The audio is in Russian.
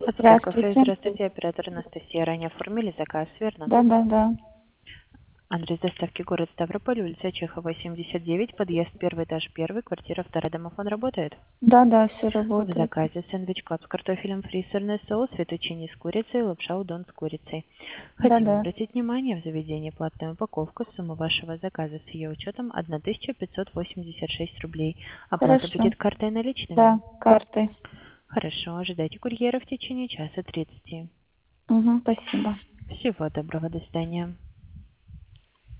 Аптека кафе. Здравствуйте. Здравствуйте, оператор Анастасия. Ранее оформили заказ, верно? Да. Адрес доставки город Ставрополь, улица Чехова, 79, подъезд, первый этаж, первый, квартира, вторая, домофон работает. Да, все В работает. заказе сэндвич клаб с картофелем, фри, сырный соус, фетучини с курицей, лапша удон с курицей. Хотим Да. обратить внимание, в заведении платная упаковка, сумма вашего заказа с ее учетом 1586 рублей. Оплата Хорошо. будет картой наличными? Да, картой. Хорошо, ожидайте курьера в течение часа 30. Угу, спасибо. Всего доброго, до свидания.